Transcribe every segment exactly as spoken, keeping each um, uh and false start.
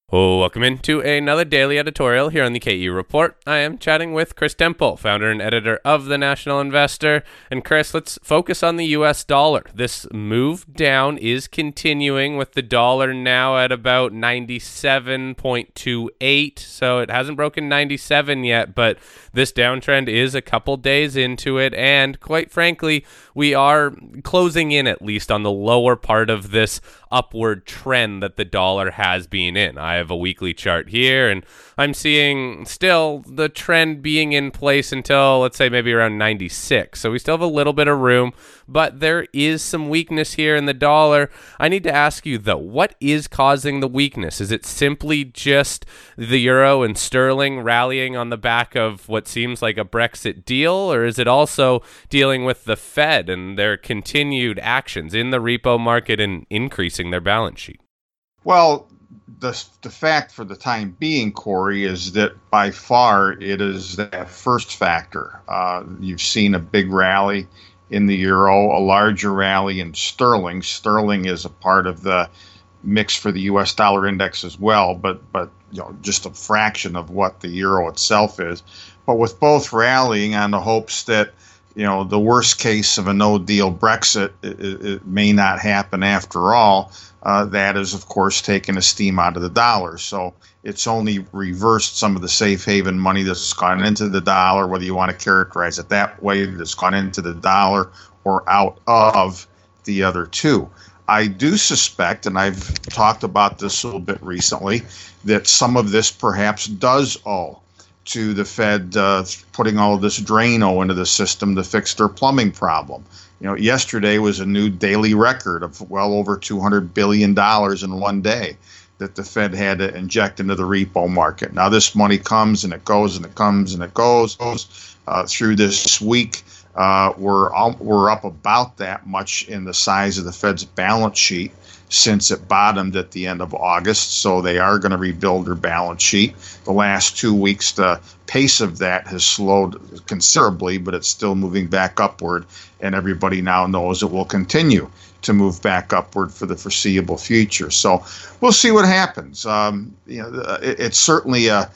Oh, welcome into another daily editorial here on the K E Report. I am chatting with Chris Temple, founder and editor of The National Investor. And Chris, let's focus on the U S dollar. This move down is continuing with the dollar now at about ninety-seven point two eight. So it hasn't broken ninety-seven yet, but this downtrend is a couple days into it. And quite frankly, we are closing in at least on the lower part of this upward trend that the dollar has been in. I have a weekly chart here, and I'm seeing still the trend being in place until, let's say, maybe around ninety-six. So we still have a little bit of room, but there is some weakness here in the dollar. I need to ask you, though, what is causing the weakness? Is it simply just the euro and sterling rallying on the back of what seems like a Brexit deal, or is it also dealing with the Fed and their continued actions in the repo market and increasing their balance sheet? Well, the, the fact for the time being, Corey, is that by far it is that first factor. Uh, you've seen a big rally in the euro, a larger rally in sterling. Sterling is a part of the mix for the U S dollar index as well, but but you know, just a fraction of what the euro itself is. But with both rallying on the hopes that, you know, the worst case of a no-deal Brexit, it, it may not happen after all. Uh, that is, of course, taking the steam out of the dollar. So it's only reversed some of the safe haven money that's gone into the dollar, whether you want to characterize it that way, that's gone into the dollar or out of the other two. I do suspect, and I've talked about this a little bit recently, that some of this perhaps does owe to the Fed uh, putting all of this Drano into the system to fix their plumbing problem. You know, yesterday was a new daily record of well over two hundred billion dollars in one day that the Fed had to inject into the repo market. Now, this money comes and it goes and it comes and it goes. Uh, through this week, uh, we're, we're up about that much in the size of the Fed's balance sheet since it bottomed at the end of August. So they are going to rebuild their balance sheet. The last two weeks, the pace of that has slowed considerably, but it's still moving back upward. And everybody now knows it will continue to move back upward for the foreseeable future. So we'll see what happens. Um, you know, it, it's certainly a,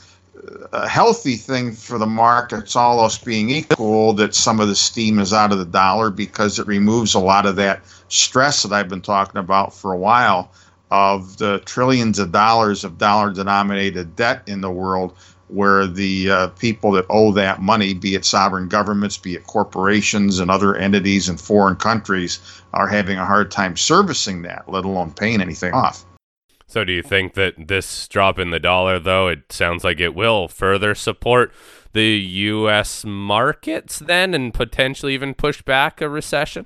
a healthy thing for the markets, all else being equal, that some of the steam is out of the dollar, because it removes a lot of that stress that I've been talking about for a while of the trillions of dollars of dollar-denominated debt in the world, where the uh, people that owe that money, be it sovereign governments, be it corporations and other entities in foreign countries, are having a hard time servicing that, let alone paying anything off. So do you think that this drop in the dollar, though, it sounds like it will further support the U S markets then and potentially even push back a recession?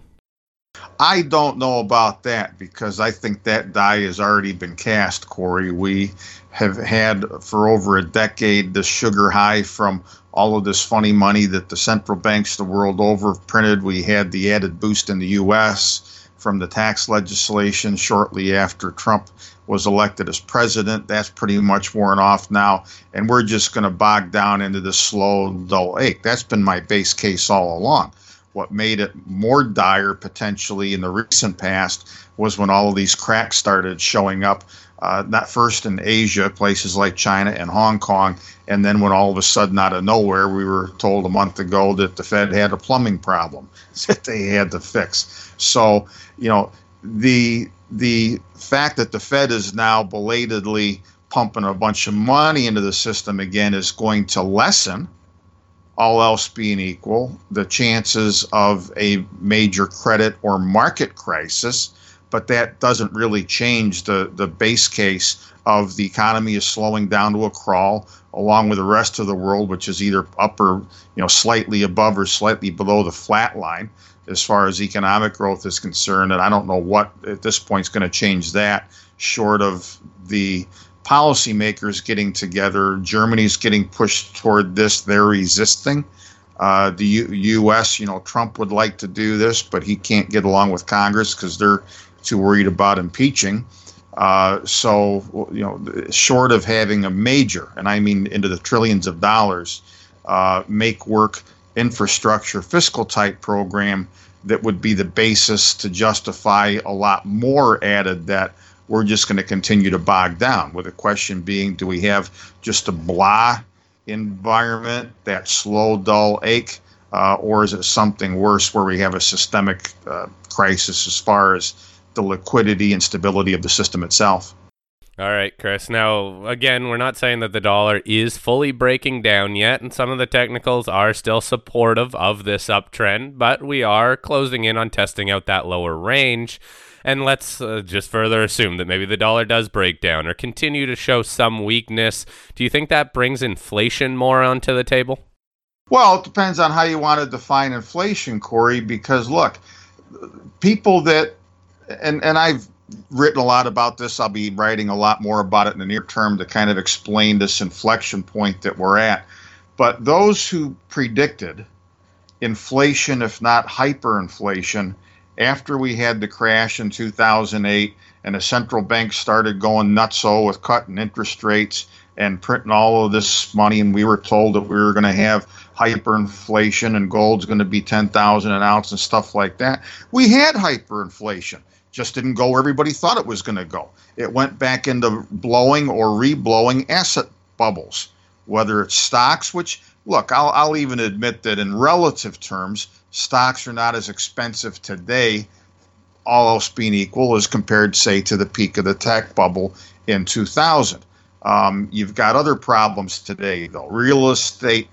I don't know about that, because I think that die has already been cast, Corey. We have had for over a decade the sugar high from all of this funny money that the central banks the world over printed. We had the added boost in the U S from the tax legislation shortly after Trump was elected as president. That's pretty much worn off now, and we're just going to bog down into this slow, dull ache. That's been my base case all along. What made it more dire potentially in the recent past was when all of these cracks started showing up, uh, not first in Asia, places like China and Hong Kong, and then when all of a sudden out of nowhere we were told a month ago that the Fed had a plumbing problem that they had to fix. So, you know, the the fact that the Fed is now belatedly pumping a bunch of money into the system again is going to lessen, all else being equal, the chances of a major credit or market crisis. But that doesn't really change the, the base case of the economy is slowing down to a crawl, along with the rest of the world, which is either up or, you know, slightly above or slightly below the flat line as far as economic growth is concerned. And I don't know what at this point is going to change that, short of the policymakers getting together. Germany's getting pushed toward this. They're resisting. Uh, the U- U.S., you know, Trump would like to do this, but he can't get along with Congress because they're too worried about impeaching. Uh, so, you know, short of having a major, and I mean into the trillions of dollars, uh, make work infrastructure fiscal type program that would be the basis to justify a lot more added debt we're just going to continue to bog down, with the question being, do we have just a blah environment, that slow, dull ache, uh, or is it something worse where we have a systemic uh, crisis as far as the liquidity and stability of the system itself? All right, Chris. Now, again, we're not saying that the dollar is fully breaking down yet, and some of the technicals are still supportive of this uptrend, but we are closing in on testing out that lower range. And let's uh, just further assume that maybe the dollar does break down or continue to show some weakness. Do you think that brings inflation more onto the table? Well, it depends on how you want to define inflation, Corey, because look, people that, and, and I've written a lot about this. I'll be writing a lot more about it in the near term to kind of explain this inflection point that we're at. But those who predicted inflation, if not hyperinflation, after we had the crash in two thousand eight and the central banks started going nutso with cutting interest rates and printing all of this money, and we were told that we were going to have hyperinflation and gold's going to be ten thousand an ounce and stuff like that. We had hyperinflation. Just didn't go where everybody thought it was going to go. It went back into blowing or reblowing asset bubbles, whether it's stocks, which, look, I'll, I'll even admit that in relative terms, stocks are not as expensive today, all else being equal, as compared, say, to the peak of the tech bubble in two thousand. Um, you've got other problems today, though. Real estate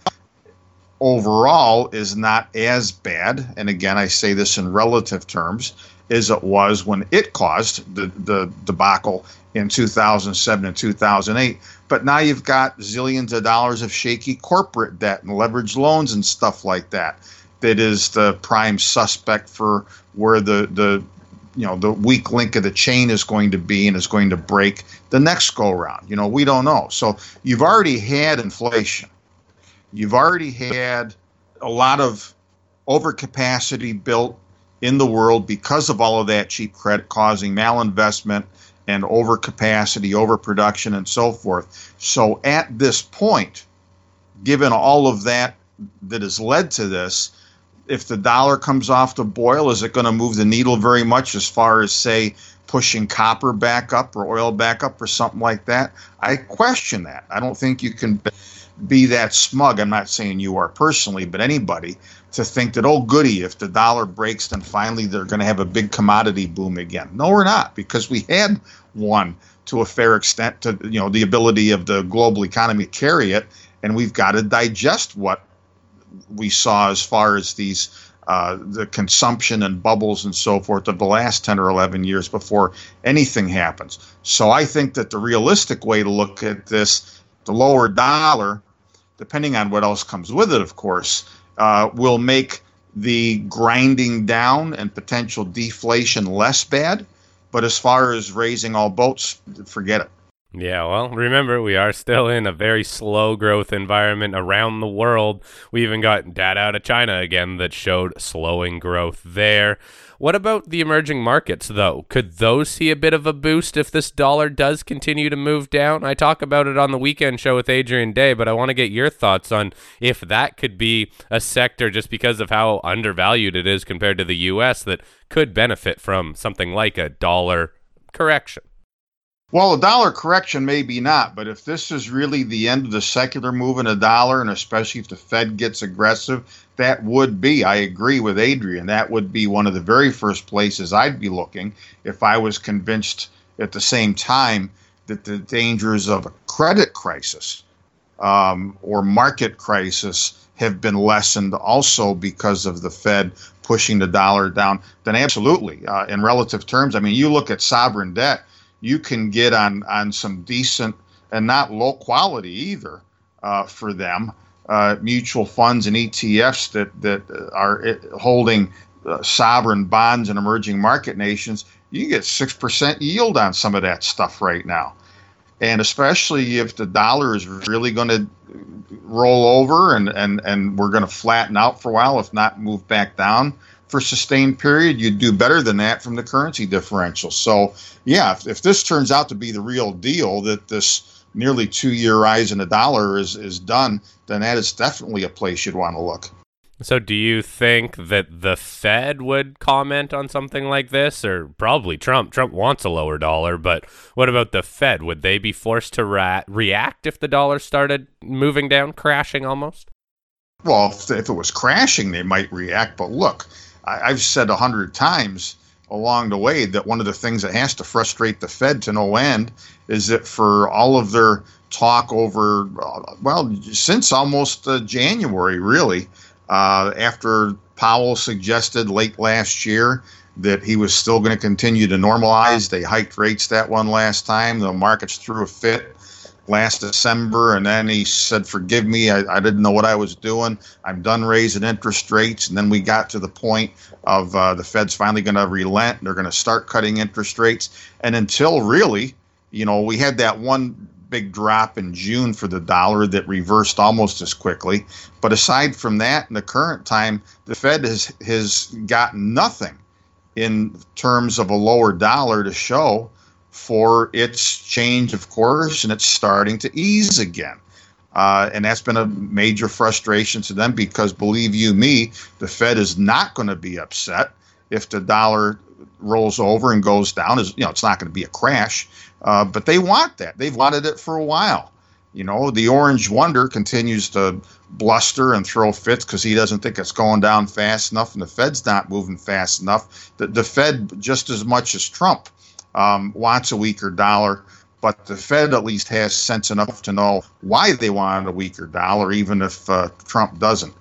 overall is not as bad, and again, I say this in relative terms, as it was when it caused the, the debacle in two thousand seven and two thousand eight. But now you've got zillions of dollars of shaky corporate debt and leveraged loans and stuff like that. That is the prime suspect for where the, the you know the weak link of the chain is going to be and is going to break the next go round. You know, we don't know. So you've already had inflation. You've already had a lot of overcapacity built in the world because of all of that cheap credit causing malinvestment and overcapacity, overproduction, and so forth. So at this point, given all of that that has led to this, if the dollar comes off the boil, is it going to move the needle very much as far as, say, pushing copper back up or oil back up or something like that? I question that. I don't think you can be that smug. I'm not saying you are personally, but anybody, to think that, oh, goody, if the dollar breaks, then finally they're going to have a big commodity boom again. No, we're not, because we had one to a fair extent, to you know the ability of the global economy to carry it, and we've got to digest what we saw as far as these uh, the consumption and bubbles and so forth of the last ten or eleven years before anything happens. So I think that the realistic way to look at this, the lower dollar, depending on what else comes with it, of course, uh, will make the grinding down and potential deflation less bad. But as far as raising all boats, forget it. Yeah, well, remember, we are still in a very slow growth environment around the world. We even got data out of China again that showed slowing growth there. What about the emerging markets, though? Could those see a bit of a boost if this dollar does continue to move down? I talk about it on the weekend show with Adrian Day, but I want to get your thoughts on if that could be a sector, just because of how undervalued it is compared to the U S, that could benefit from something like a dollar correction. Well, a dollar correction, maybe not, but if this is really the end of the secular move in a dollar, and especially if the Fed gets aggressive, that would be, I agree with Adrian, that would be one of the very first places I'd be looking if I was convinced at the same time that the dangers of a credit crisis um, or market crisis have been lessened also because of the Fed pushing the dollar down. Then absolutely, uh, in relative terms, I mean, you look at sovereign debt, you can get on, on some decent and not low quality either uh, for them, uh, mutual funds and E T Fs that, that are holding uh, sovereign bonds in emerging market nations. You get six percent yield on some of that stuff right now. And especially if the dollar is really going to roll over and, and, and we're going to flatten out for a while, if not move back down for a sustained period, you'd do better than that from the currency differential. So, yeah, if, if this turns out to be the real deal, that this nearly two-year rise in the dollar is, is done, then that is definitely a place you'd want to look. So do you think that the Fed would comment on something like this, or probably Trump? Trump wants a lower dollar, but what about the Fed? Would they be forced to ra- react if the dollar started moving down, crashing almost? Well, if, if it was crashing, they might react. But look, I, I've said a hundred times along the way that one of the things that has to frustrate the Fed to no end is that for all of their talk over, uh, well, since almost uh, January, really, Uh, after Powell suggested late last year that he was still going to continue to normalize. They hiked rates that one last time. The markets threw a fit last December, and then he said, forgive me, I, I didn't know what I was doing. I'm done raising interest rates. And then we got to the point of uh, the Fed's finally going to relent. They're going to start cutting interest rates. And until really, you know, we had that one big drop in June for the dollar that reversed almost as quickly. But aside from that, in the current time, the Fed has has gotten nothing in terms of a lower dollar to show for its change of course, and it's starting to ease again. Uh, and that's been a major frustration to them because, believe you me, the Fed is not going to be upset if the dollar rolls over and goes down. Is you know, it's not going to be a crash. Uh, but they want that. They've wanted it for a while. You know, the Orange Wonder continues to bluster and throw fits because he doesn't think it's going down fast enough, and the Fed's not moving fast enough. The, the Fed, just as much as Trump, um, wants a weaker dollar, but the Fed at least has sense enough to know why they want a weaker dollar, even if uh, Trump doesn't.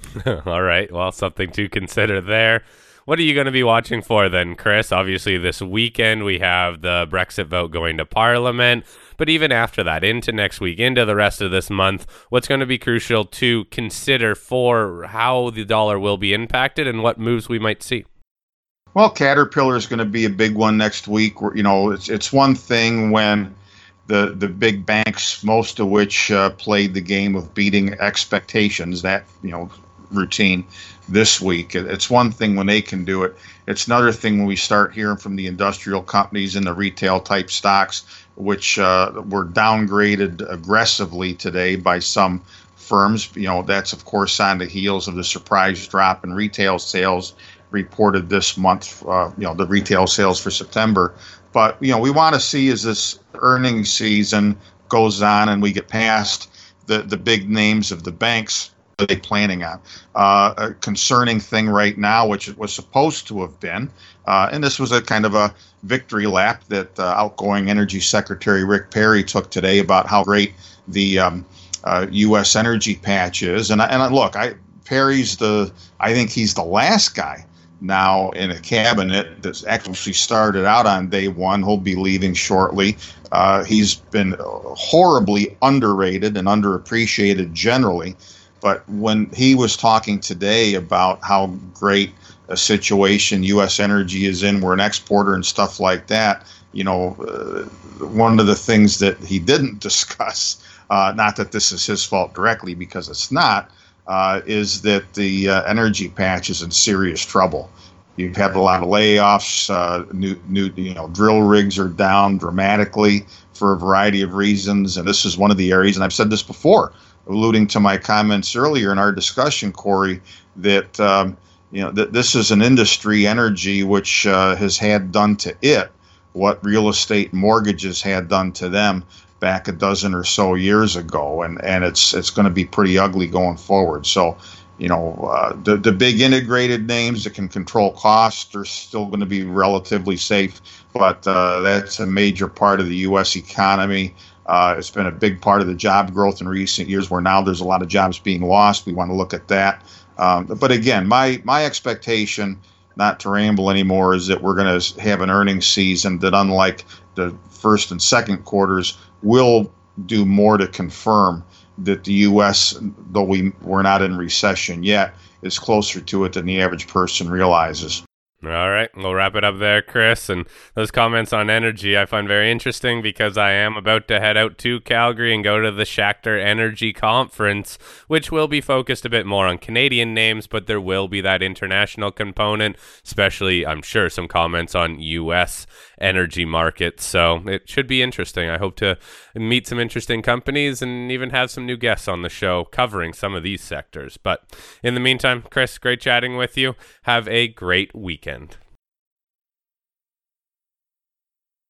All right. Well, something to consider there. What are you going to be watching for then, Chris? Obviously, this weekend we have the Brexit vote going to Parliament. But even after that, into next week, into the rest of this month, what's going to be crucial to consider for how the dollar will be impacted and what moves we might see? Well, Caterpillar is going to be a big one next week. You know, it's it's one thing when the the big banks, most of which uh, played the game of beating expectations, that, you know, routine this week. It's one thing when they can do it. It's another thing when we start hearing from the industrial companies and the retail type stocks, which uh, were downgraded aggressively today by some firms. You know, that's of course on the heels of the surprise drop in retail sales reported this month. Uh, you know, the retail sales for September. But you know, we want to see as this earnings season goes on and we get past the the big names of the banks. Are they planning on? Uh, a concerning thing right now, which it was supposed to have been, uh, and this was a kind of a victory lap that uh, outgoing Energy Secretary Rick Perry took today about how great the um, uh, U S energy patch is. And, and look, I, Perry's the, I think he's the last guy now in a cabinet that's actually started out on day one. He'll be leaving shortly. Uh, he's been horribly underrated and underappreciated generally. But when he was talking today about how great a situation U S energy is in, we're an exporter and stuff like that, you know, uh, one of the things that he didn't discuss, uh, not that this is his fault directly because it's not, uh, is that the uh, energy patch is in serious trouble. You've had a lot of layoffs. Uh, new, new, you know, drill rigs are down dramatically for a variety of reasons, and this is one of the areas. And I've said this before, alluding to my comments earlier in our discussion, Corey, that um, you know that this is an industry, energy, which uh, has had done to it what real estate mortgages had done to them back a dozen or so years ago, and and it's it's going to be pretty ugly going forward. So, you know, uh, the the big integrated names that can control costs are still going to be relatively safe, but uh, that's a major part of the U S economy. Uh, it's been a big part of the job growth in recent years, where now there's a lot of jobs being lost. We want to look at that. Um, but again, my my expectation, not to ramble anymore, is that we're going to have an earnings season that, unlike the first and second quarters, will do more to confirm that the U S, though we, we're not in recession yet, is closer to it than the average person realizes. All right, we'll wrap it up there, Chris. And those comments on energy I find very interesting because I am about to head out to Calgary and go to the Schachter Energy Conference, which will be focused a bit more on Canadian names, but there will be that international component, especially, I'm sure, some comments on U S energy markets. So it should be interesting. I hope to meet some interesting companies and even have some new guests on the show covering some of these sectors. But in the meantime, Chris, great chatting with you. Have a great weekend.